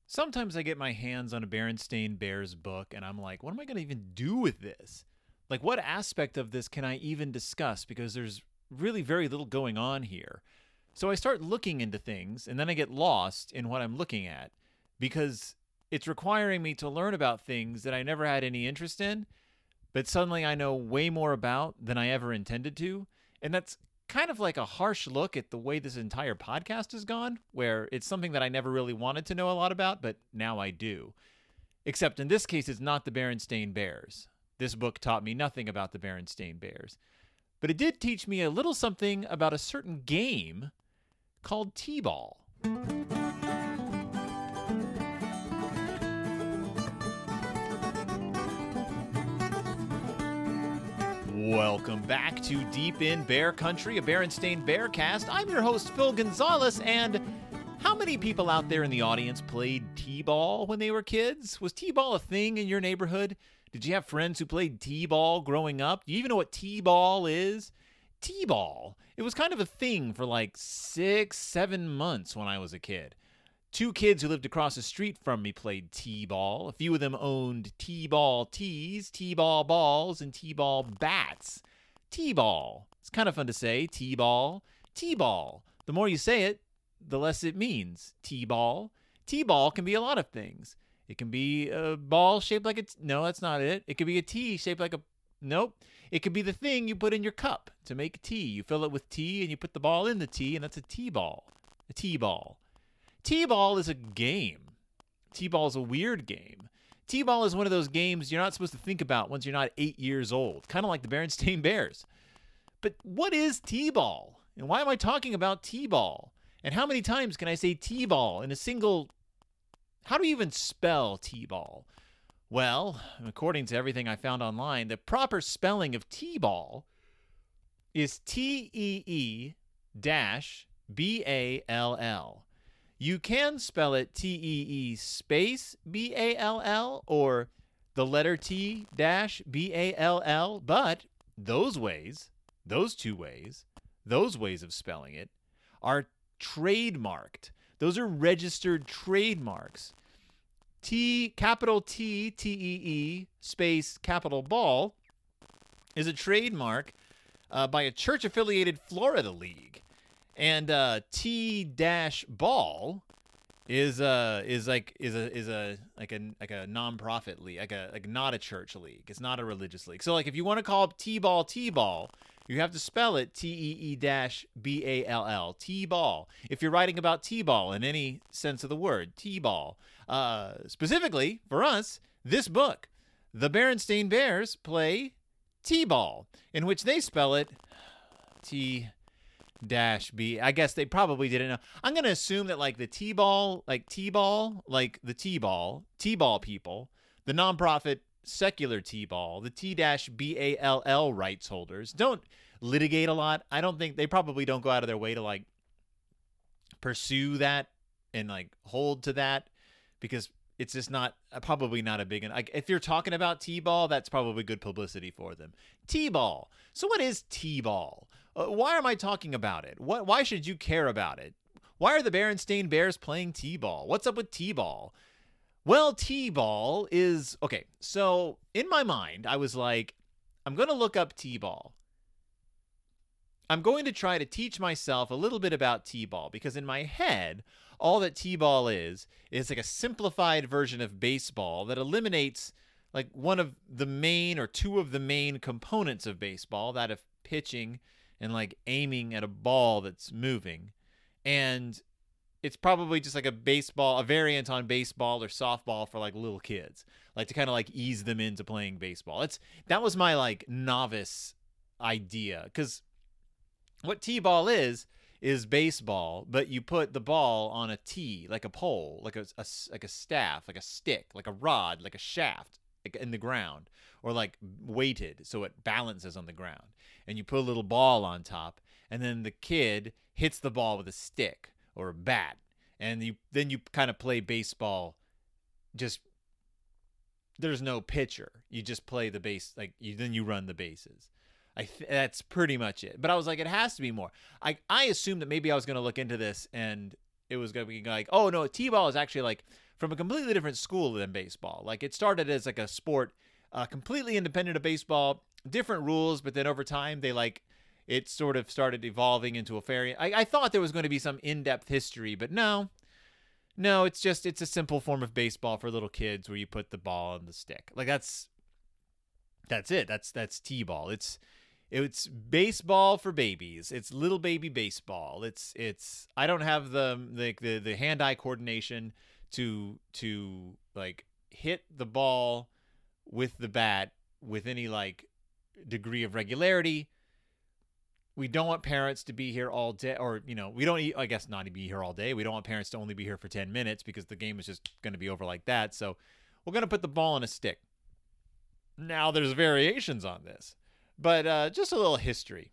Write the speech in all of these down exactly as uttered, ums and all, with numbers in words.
Sometimes I get my hands on a Berenstain Bears book and I'm like, what am I going to even do with this? Like, what aspect of this can I even discuss? Because there's really very little going on here. So I start looking into things and then I get lost in what I'm looking at because it's requiring me to learn about things that I never had any interest in, but suddenly I know way more about than I ever intended to. And that's kind of like a harsh look at the way this entire podcast has gone, where it's something that I never really wanted to know a lot about, but now I do. Except in this case, it's not the Berenstain Bears. This book taught me nothing about the Berenstain Bears. But it did teach me a little something about a certain game called T-ball. Welcome back to Deep in Bear Country, a Berenstain Bearcast. I'm your host, Phil Gonzalez, and how many people out there in the audience played T-ball when they were kids? Was T-ball a thing in your neighborhood? Did you have friends who played T-ball growing up? Do you even know what T-ball is? T-ball. It was kind of a thing for like six, seven months when I was a kid. Two kids who lived across the street from me played T-ball. A few of them owned T-ball tees, T-ball balls, and T-ball bats. T-ball. It's kind of fun to say. T-ball. T-ball. The more you say it, the less it means. T-ball. T-ball can be a lot of things. It can be a ball shaped like a... T- no, that's not it. It could be a T shaped like a... Nope. It could be the thing you put in your cup to make tea. You fill it with tea and you put the ball in the tea, and that's a T-ball. A T-ball. T-ball is a game. T-ball is a weird game. T-ball is one of those games you're not supposed to think about once you're not eight years old, kind of like the Berenstain Bears. But what is T-ball? And why am I talking about T-ball? And how many times can I say T-ball in a single... How do you even spell T-ball? Well, according to everything I found online, the proper spelling of T-ball is T E E dash B A L L. You can spell it T E E space B A L L or the letter T dash B A L L, but those ways, those two ways, those ways of spelling it are trademarked. Those are registered trademarks. T, capital T, T E E space capital ball is a trademark uh, by a church-affiliated Florida league. And uh, T-ball is uh is like is a is a like a like a non-profit league, like a like not a church league. It's not a religious league. So like if you want to call T-ball T-ball, you have to spell it T E E dash B A L L, T-ball. If you're writing about T-ball in any sense of the word, T-ball. Uh, specifically for us, this book, The Berenstain Bears Play T-ball, in which they spell it T dash B. I guess they probably didn't know. I'm going to assume that like the T-ball, like T-ball, like the T-ball, T-ball people, the nonprofit secular T-ball, the T dash B A L L rights holders don't litigate a lot. I don't think they probably don't go out of their way to like pursue that and like hold to that because it's just not probably not a big one. Like if you're talking about T-ball, that's probably good publicity for them. T-ball. So what is T-ball? Uh, why am I talking about it? What? Why should you care about it? Why are the Berenstain Bears playing T-ball? What's up with T-ball? Well, T-ball is... Okay, so in my mind, I was like, I'm going to look up T-ball. I'm going to try to teach myself a little bit about T-ball because in my head, all that T-ball is, is like a simplified version of baseball that eliminates like one of the main or two of the main components of baseball, that of pitching and like aiming at a ball that's moving. And it's probably just like a baseball, a variant on baseball or softball for like little kids, like to kind of like ease them into playing baseball. It's that was my like novice idea because what T-ball is is baseball, but you put the ball on a tee, like a pole, like a, a like a staff, like a stick, like a rod, like a shaft like in the ground, or like weighted so it balances on the ground. And you put a little ball on top, and then the kid hits the ball with a stick or a bat, and you then you kind of play baseball. Just there's no pitcher. You just play the base, like you then you run the bases. I th- that's pretty much it. But I was like, it has to be more. I I assumed that maybe I was going to look into this and it was going to be like, oh no, T-ball is actually like from a completely different school than baseball. Like it started as like a sport uh, completely independent of baseball, different rules, but then over time they like it sort of started evolving into a fair. I, I thought there was going to be some in-depth history, but no, no, it's just it's a simple form of baseball for little kids where you put the ball on the stick. Like that's that's it. That's that's T-ball. It's It's baseball for babies. It's little baby baseball. It's it's. I don't have the like the, the hand-eye coordination to to like hit the ball with the bat with any like degree of regularity. We don't want parents to be here all day, or you know, we don't. I guess not to be here all day. We don't want parents to only be here for ten minutes because the game is just going to be over like that. So we're going to put the ball on a stick. Now there's variations on this. But uh, just a little history.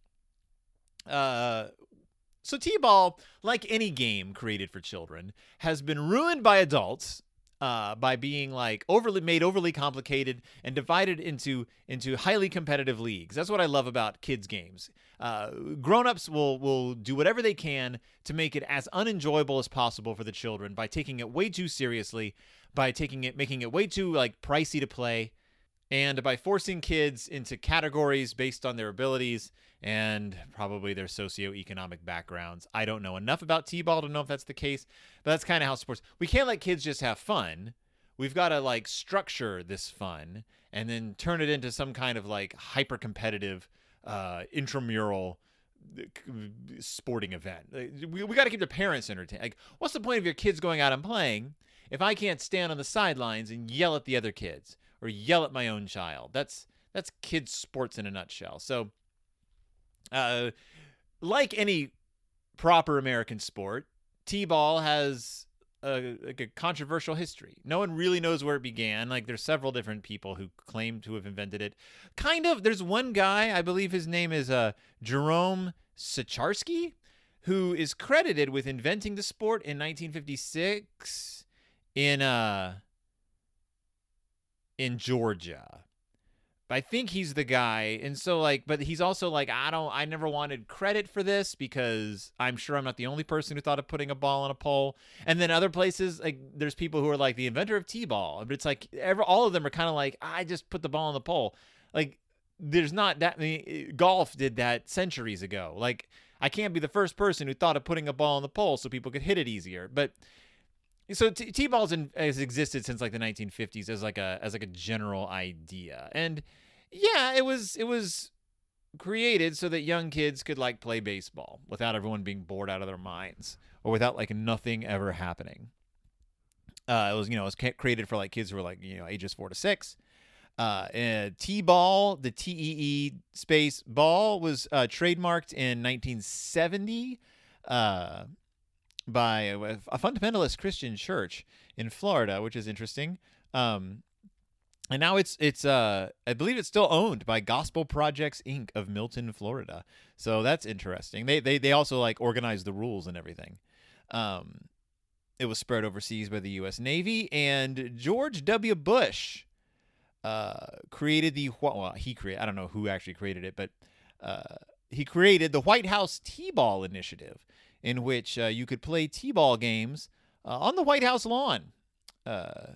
Uh, so T-ball, like any game created for children, has been ruined by adults uh, by being like overly made overly complicated and divided into into highly competitive leagues. That's what I love about kids' games. Uh, grown-ups will will do whatever they can to make it as unenjoyable as possible for the children by taking it way too seriously, by taking it making it way too like pricey to play. And by forcing kids into categories based on their abilities and probably their socioeconomic backgrounds. I don't know enough about T-ball to know if that's the case, but that's kind of how sports... We can't let kids just have fun. We've got to, like, structure this fun and then turn it into some kind of, like, hyper-competitive uh, intramural sporting event. We, we got to keep the parents entertained. Like, what's the point of your kids going out and playing if I can't stand on the sidelines and yell at the other kids? Or yell at my own child. That's that's kids' sports in a nutshell. So, uh, like any proper American sport, T-ball has a, like a controversial history. No one really knows where it began. Like, there's several different people who claim to have invented it. Kind of. There's one guy, I believe his name is uh, Jerome Sicharski, who is credited with inventing the sport in nineteen fifty-six in... Uh, in Georgia. I think he's the guy. And so like, but he's also like, I don't, I never wanted credit for this because I'm sure I'm not the only person who thought of putting a ball on a pole. And then other places, like there's people who are like the inventor of T-ball, but it's like every, all of them are kind of like, I just put the ball on the pole. Like there's not that many. Golf did that centuries ago. Like I can't be the first person who thought of putting a ball on the pole so people could hit it easier. But So t- T-ball's in, has existed since like the nineteen fifties as like a as like a general idea, and yeah, it was it was created so that young kids could like play baseball without everyone being bored out of their minds or without like nothing ever happening. Uh, it was you know it was created for like kids who were like you know ages four to six. Uh, and T-ball, the T E E space ball was uh, trademarked in nineteen seventy. Uh, by a, a fundamentalist Christian church in Florida, which is interesting. Um, and now it's, it's uh, I believe it's still owned by Gospel Projects, Incorporated of Milton, Florida. So that's interesting. They, they, they also like organize the rules and everything. Um, it was spread overseas by the U S Navy, and George W. Bush, uh, created the, well, he created, I don't know who actually created it, but, uh, he created the White House T-ball initiative, in which uh, you could play T-ball games uh, on the White House lawn. Uh,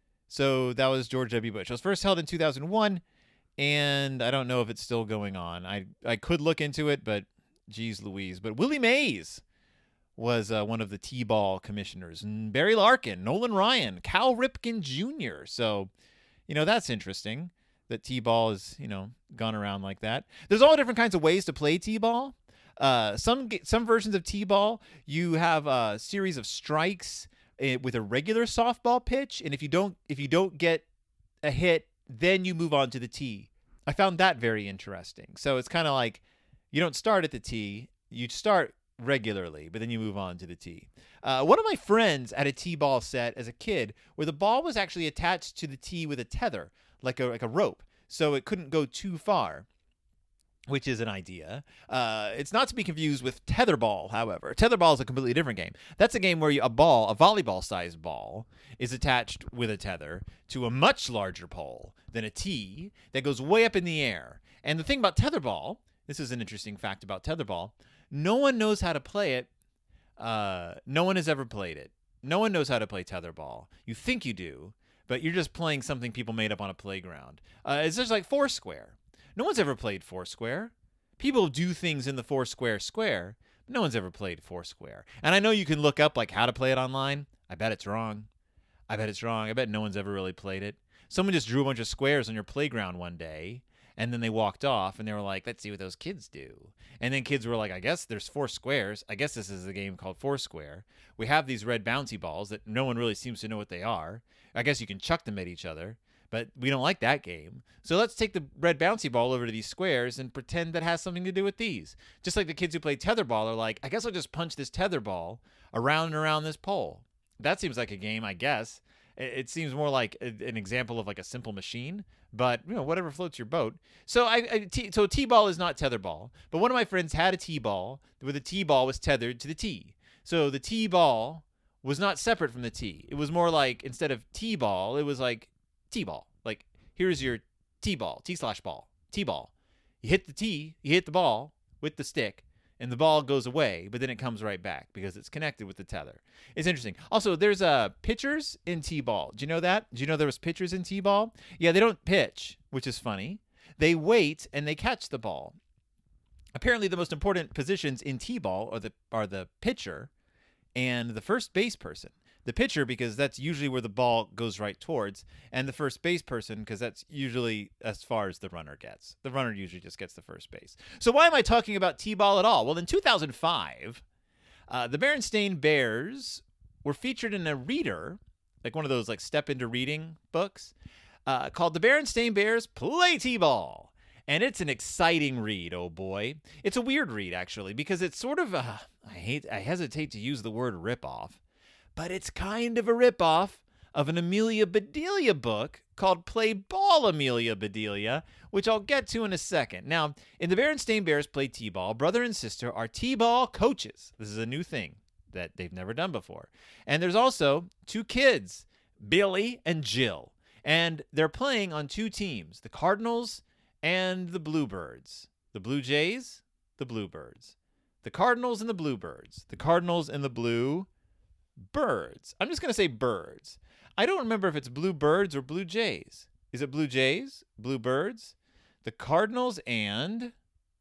so that was George W. Bush. It was first held in two thousand one, and I don't know if it's still going on. I, I could look into it, but geez Louise. But Willie Mays was uh, one of the T-ball commissioners. And Barry Larkin, Nolan Ryan, Cal Ripken Junior So, you know, that's interesting that T-ball has, you know, gone around like that. There's all different kinds of ways to play T-ball. Uh, some some versions of T-ball, you have a series of strikes uh, with a regular softball pitch, and if you don't if you don't get a hit, then you move on to the tee. I found that very interesting. So it's kind of like you don't start at the tee, you start regularly, but then you move on to the tee. Uh, one of my friends had a T-ball set as a kid where the ball was actually attached to the tee with a tether, like a like a rope, so it couldn't go too far, which is an idea. Uh, it's not to be confused with tetherball, however. Tetherball is a completely different game. That's a game where you, a ball, a volleyball-sized ball, is attached with a tether to a much larger pole than a tee that goes way up in the air. And the thing about tetherball, this is an interesting fact about tetherball, no one knows how to play it Uh, no one has ever played it. No one knows how to play tetherball. You think you do, but you're just playing something people made up on a playground. Uh, it's just like Foursquare. No one's ever played Foursquare. People do things in the Foursquare square, but no one's ever played Foursquare. And I know you can look up like how to play it online. I bet it's wrong. I bet it's wrong. I bet no one's ever really played it. Someone just drew a bunch of squares on your playground one day, and then they walked off, and they were like, let's see what those kids do. And then kids were like, I guess there's four squares. I guess this is a game called Foursquare. We have these red bouncy balls that no one really seems to know what they are. I guess you can chuck them at each other, but we don't like that game. So let's take the red bouncy ball over to these squares and pretend that has something to do with these. Just like the kids who play tetherball are like, I guess I'll just punch this tetherball around and around this pole. That seems like a game, I guess. It seems more like an example of like a simple machine, but you know, whatever floats your boat. So I, I t- so T-ball is not tetherball, but one of my friends had a T-ball where the T-ball was tethered to the T. So the T-ball was not separate from the T. It was more like instead of T-ball, it was like T-ball. Like here's your T-ball, T slash ball, T-ball. You hit the T, you hit the ball with the stick, and the ball goes away, but then it comes right back because it's connected with the tether. It's interesting. Also, there's uh, pitchers in T-ball. Do you know that? Do you know there was pitchers in T-ball? Yeah, they don't pitch, which is funny. They wait and they catch the ball. Apparently, the most important positions in T-ball are the are the pitcher and the first base person. The pitcher, because that's usually where the ball goes right towards, and the first base person, because that's usually as far as the runner gets. The runner usually just gets the first base. So why am I talking about T-ball at all? Well, in two thousand five, uh, the Berenstain Bears were featured in a reader, like one of those like step into reading books, uh, called The Berenstain Bears Play T-Ball. And it's an exciting read, oh boy. It's a weird read, actually, because it's sort of, uh, I hate, I hesitate to use the word ripoff, but it's kind of a ripoff of an Amelia Bedelia book called Play Ball, Amelia Bedelia, which I'll get to in a second. Now, in the Berenstain Bears Play T-Ball, brother and sister are T-ball coaches. This is a new thing that they've never done before. And there's also two kids, Billy and Jill. And they're playing on two teams, the Cardinals and the Bluebirds. The Blue Jays, the Bluebirds. The Cardinals and the Bluebirds. The Cardinals and the Blue Birds. I'm just going to say birds. I don't remember if it's Blue Birds or Blue Jays. Is it Blue Jays? Blue Birds? The Cardinals and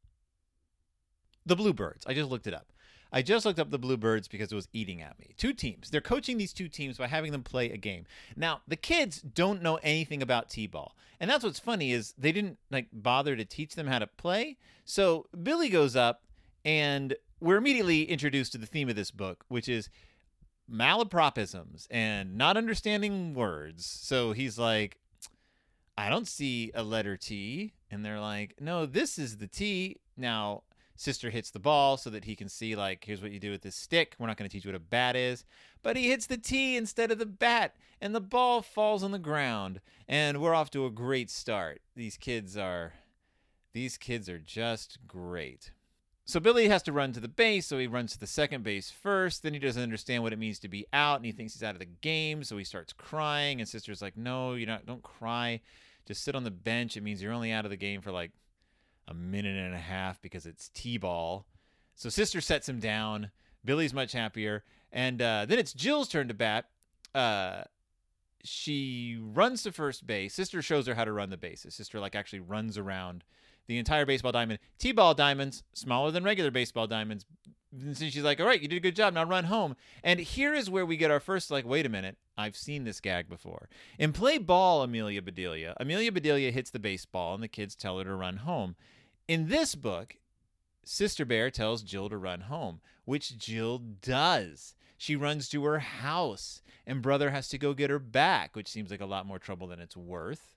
the Bluebirds. I just looked it up. I just looked up the Bluebirds because it was eating at me. Two teams. They're coaching these two teams by having them play a game. Now, the kids don't know anything about T-ball. And that's what's funny is they didn't like bother to teach them how to play. So Billy goes up and we're immediately introduced to the theme of this book, which is malapropisms and not understanding words. So he's like, I don't see a letter T. And they're like, no, this is the T. Now, sister hits the ball so that he can see, like, here's what you do with this stick. We're not going to teach you what a bat is. But he hits the T instead of the bat, and the ball falls on the ground. And we're off to a great start. These kids are, these kids are just great. So Billy has to run to the base, so he runs to the second base first. Then he doesn't understand what it means to be out, and he thinks he's out of the game, so he starts crying. And sister's like, no, you're not, don't cry. Just sit on the bench. It means you're only out of the game for, like, a minute and a half because it's T-ball. So sister sets him down. Billy's much happier. And uh, then it's Jill's turn to bat. Uh, she runs to first base. Sister shows her how to run the bases. Sister, like, actually runs around the entire baseball diamond. T-ball diamonds, smaller than regular baseball diamonds. And so she's like, all right, you did a good job. Now run home. And here is where we get our first, like, wait a minute. I've seen this gag before. In Play Ball, Amelia Bedelia, Amelia Bedelia hits the baseball, and the kids tell her to run home. In this book, Sister Bear tells Jill to run home, which Jill does. She runs to her house, and brother has to go get her back, which seems like a lot more trouble than it's worth.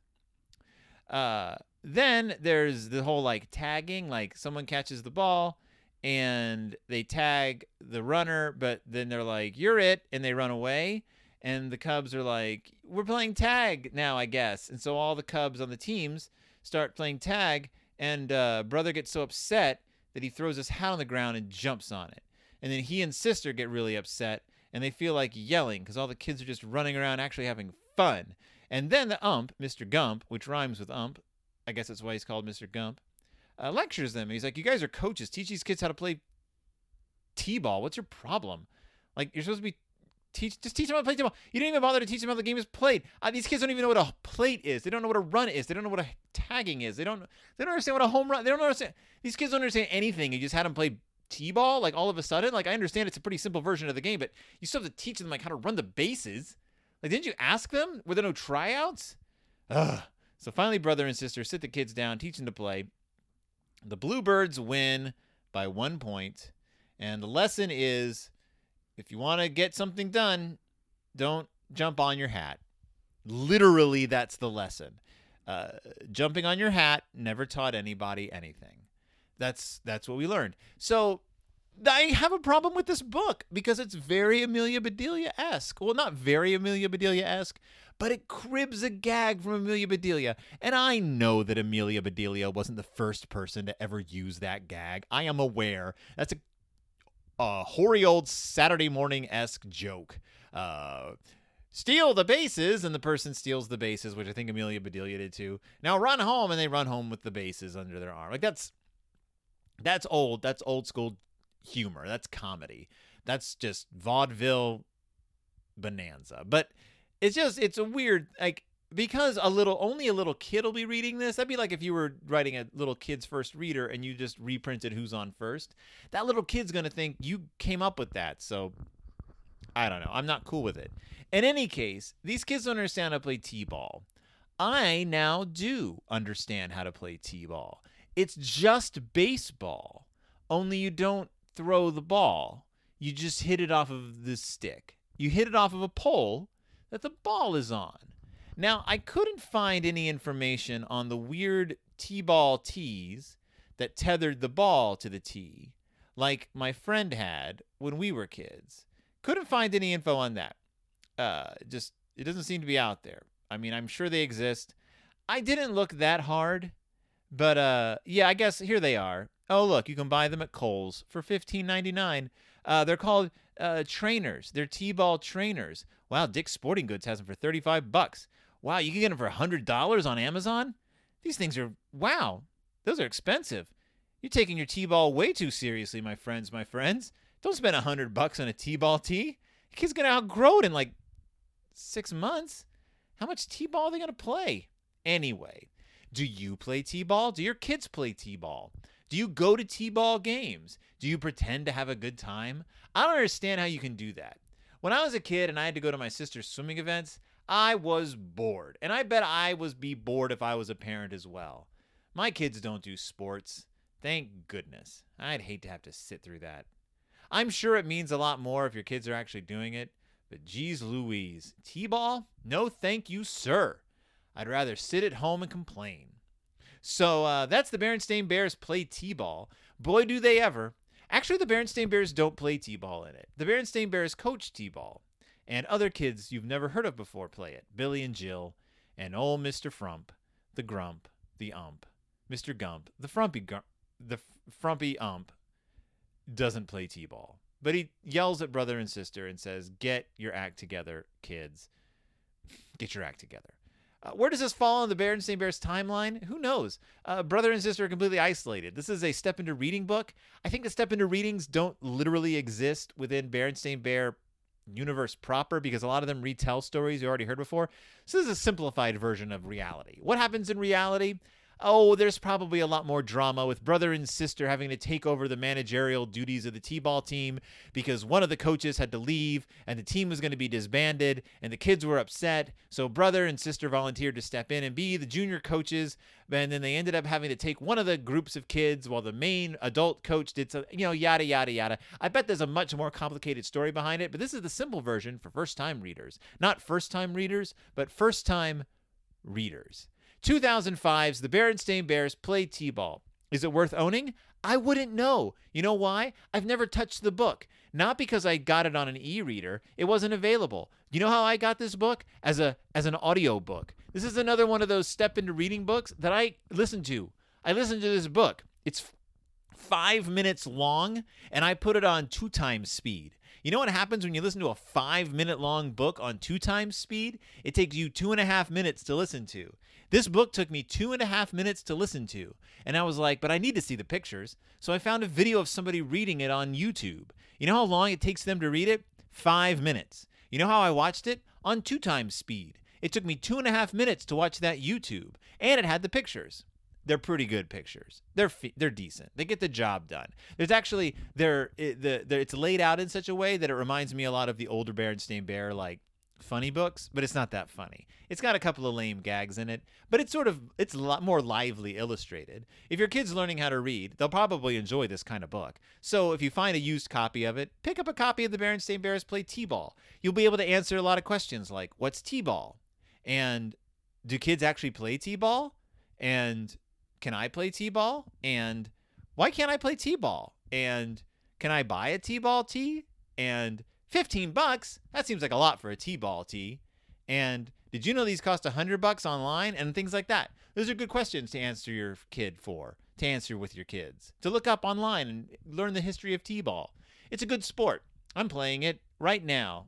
Uh, then there's the whole, like, tagging. Like, someone catches the ball, and they tag the runner, but then they're like, you're it, and they run away. And the Cubs are like, we're playing tag now, I guess. And so all the Cubs on the teams start playing tag, and uh, brother gets so upset that he throws his hat on the ground and jumps on it. And then he and sister get really upset, and they feel like yelling because all the kids are just running around actually having fun. And then the ump, Mister Gump, which rhymes with ump, I guess that's why he's called Mister Gump, uh, lectures them. He's like, you guys are coaches. Teach these kids how to play T-ball. What's your problem? Like, you're supposed to be teach just teach them how to play T-ball. You didn't even bother to teach them how the game is played. Uh, these kids don't even know what a plate is. They don't know what a run is. They don't know what a tagging is. They don't they don't understand what a home run. They don't understand. These kids don't understand anything. You just had them play T-ball like all of a sudden. Like, I understand it's a pretty simple version of the game, but you still have to teach them like how to run the bases. Like, didn't you ask them? Were there no tryouts? Ugh. So finally, brother and sister sit the kids down, teach them to play. The Bluebirds win by one point, and the lesson is, if you want to get something done, don't jump on your hat. Literally, that's the lesson. Uh, jumping on your hat never taught anybody anything. That's that's what we learned. So I have a problem with this book because it's very Amelia Bedelia-esque. Well, not very Amelia Bedelia-esque, but it cribs a gag from Amelia Bedelia. And I know that Amelia Bedelia wasn't the first person to ever use that gag. I am aware. That's a A hoary old Saturday morning-esque joke. Uh, steal the bases, and the person steals the bases, which I think Amelia Bedelia did too. Now run home, and they run home with the bases under their arm. Like, that's that's old. That's old school humor. That's comedy. That's just vaudeville bonanza. But it's just, it's a weird, like, because a little, only a little kid will be reading this. That'd be like if you were writing a little kid's first reader and you just reprinted Who's on First. That little kid's going to think you came up with that. So I don't know. I'm not cool with it. In any case, these kids don't understand how to play T-ball. I now do understand how to play T-ball. It's just baseball, only you don't throw the ball. You just hit it off of the stick. You hit it off of a pole that the ball is on. Now, I couldn't find any information on the weird T-ball tees that tethered the ball to the tee, like my friend had when we were kids. Couldn't find any info on that. Uh, just, it doesn't seem to be out there. I mean, I'm sure they exist. I didn't look that hard, but uh, yeah, I guess here they are. Oh, look, you can buy them at Kohl's for fifteen ninety-nine. Uh, they're called uh, trainers. They're T-ball trainers. Wow, Dick's Sporting Goods has them for thirty-five bucks. Wow, you can get them for one hundred dollars on Amazon? These things are, wow, those are expensive. You're taking your T-ball way too seriously, my friends, my friends. Don't spend one hundred bucks on a T-ball tee. Your kid's going to outgrow it in like six months. How much T-ball are they going to play? Anyway, do you play T-ball? Do your kids play T-ball? Do you go to T-ball games? Do you pretend to have a good time? I don't understand how you can do that. When I was a kid and I had to go to my sister's swimming events, I was bored. And I bet I was be bored if I was a parent as well. My kids don't do sports. Thank goodness. I'd hate to have to sit through that. I'm sure it means a lot more if your kids are actually doing it, but geez Louise, T-ball? No thank you, sir. I'd rather sit at home and complain. So uh, that's the Berenstain Bears play T-ball. Boy, do they ever. Actually, the Berenstain Bears don't play T-ball in it. The Berenstain Bears coach T-ball. And other kids you've never heard of before play it. Billy and Jill, and old Mister Frump, the Grump, the Ump. Mister Gump, the Frumpy Gump, the Frumpy Ump, doesn't play T-ball. But he yells at brother and sister and says, get your act together, kids. Get your act together. Uh, where does this fall on the Berenstain Bears timeline? Who knows? Uh, brother and sister are completely isolated. This is a Step Into Reading book. I think the Step Into Readings don't literally exist within Berenstain Bear universe proper because a lot of them retell stories you already heard before. So this is a simplified version of reality. What happens in reality? Oh, there's probably a lot more drama with brother and sister having to take over the managerial duties of the T-ball team because one of the coaches had to leave and the team was going to be disbanded and the kids were upset. So brother and sister volunteered to step in and be the junior coaches. And then they ended up having to take one of the groups of kids while the main adult coach did some, you know, yada, yada, yada. I bet there's a much more complicated story behind it, but this is the simple version for first-time readers. Not first-time readers, but first-time readers. two thousand five's The Berenstain Bears play T-ball. Is it worth owning? I wouldn't know. You know why? I've never touched the book. Not because I got it on an e-reader. It wasn't available. You know how I got this book? As a as an audio book. This is another one of those Step Into Reading books that I listened to. I listened to this book. It's f- five minutes long, and I put it on two times speed. You know what happens when you listen to a five-minute long book on two times speed? It takes you two and a half minutes to listen to. This book took me two and a half minutes to listen to. And I was like, but I need to see the pictures. So I found a video of somebody reading it on YouTube. You know how long it takes them to read it? Five minutes. You know how I watched it? On two times speed. It took me two and a half minutes to watch that YouTube. And it had the pictures. They're pretty good pictures. They're they're decent. They get the job done. There's actually they're it, the, the it's laid out in such a way that it reminds me a lot of the older Berenstain Bear like funny books, but it's not that funny. It's got a couple of lame gags in it, but it's sort of it's a lot more lively illustrated. If your kid's learning how to read, they'll probably enjoy this kind of book. So if you find a used copy of it, pick up a copy of the Berenstain Bears Play T-Ball. You'll be able to answer a lot of questions like, what's T-Ball? And do kids actually play T-Ball? And can I play T-ball? And why can't I play T-ball? And can I buy a T-ball tee? And fifteen bucks? That seems like a lot for a T-ball tee. And did you know these cost one hundred bucks online? And things like that. Those are good questions to answer your kid for, to answer with your kids, to look up online and learn the history of T-ball. It's a good sport. I'm playing it right now.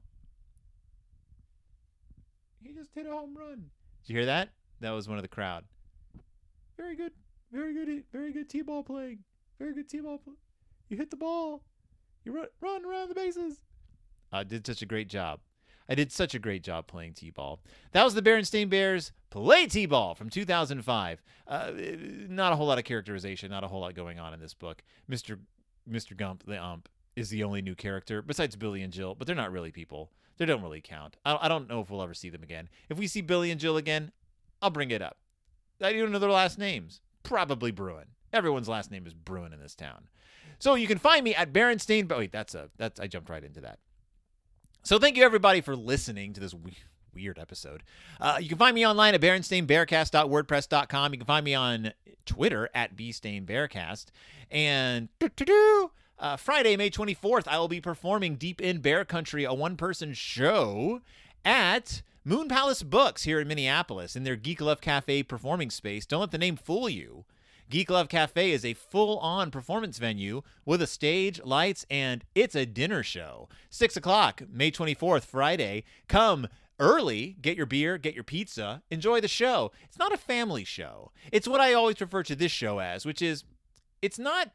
He just hit a home run. Did you hear that? That was one of the crowd. Very good. Very good, very good T-ball playing. Very good T-ball play. You hit the ball. You run, run around the bases. I did such a great job. I did such a great job playing T-ball. That was the Berenstain Bears Play T-ball from two thousand five. Uh, not a whole lot of characterization, not a whole lot going on in this book. Mister Mister Gump, the ump, is the only new character besides Billy and Jill, but they're not really people. They don't really count. I, I don't know if we'll ever see them again. If we see Billy and Jill again, I'll bring it up. I don't know their last names. Probably Bruin. Everyone's last name is Bruin in this town. So you can find me at Berenstain. But wait, that's a that's I jumped right into that. So thank you everybody for listening to this we- weird episode. Uh, you can find me online at berenstain bearcast dot wordpress dot com. You can find me on Twitter at bstainbearcast. And uh, Friday, May twenty-fourth, I will be performing Deep in Bear Country, a one-person show at Moon Palace Books here in Minneapolis in their Geek Love Cafe performing space. Don't let the name fool you. Geek Love Cafe is a full-on performance venue with a stage, lights, and it's a dinner show. six o'clock, May twenty-fourth, Friday. Come early, get your beer, get your pizza, enjoy the show. It's not a family show. It's what I always refer to this show as, which is it's not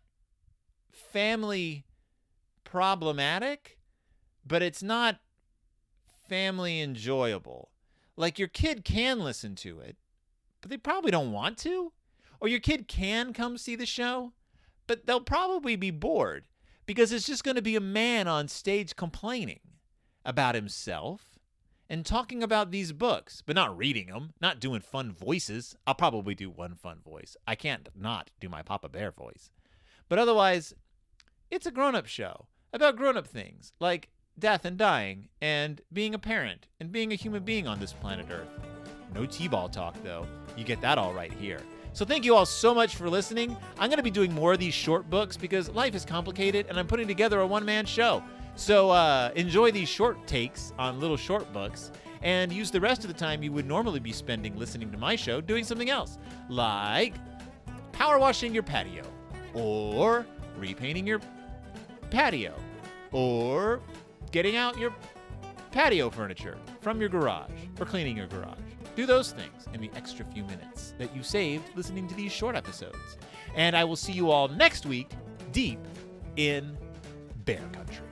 family problematic, but it's not family enjoyable. Like your kid can listen to it, but they probably don't want to. Or your kid can come see the show, but they'll probably be bored because it's just going to be a man on stage complaining about himself and talking about these books, but not reading them, not doing fun voices. I'll probably do one fun voice. I can't not do my Papa Bear voice. But otherwise, it's a grown-up show about grown-up things like death and dying and being a parent and being a human being on this planet Earth. No T-ball talk, though. You get that all right here. So thank you all so much for listening. I'm going to be doing more of these short books because life is complicated and I'm putting together a one-man show. So uh, enjoy these short takes on little short books and use the rest of the time you would normally be spending listening to my show doing something else, like power washing your patio or repainting your patio or getting out your patio furniture from your garage or cleaning your garage. Do those things in the extra few minutes that you saved listening to these short episodes. And I will see you all next week deep in Bear Country.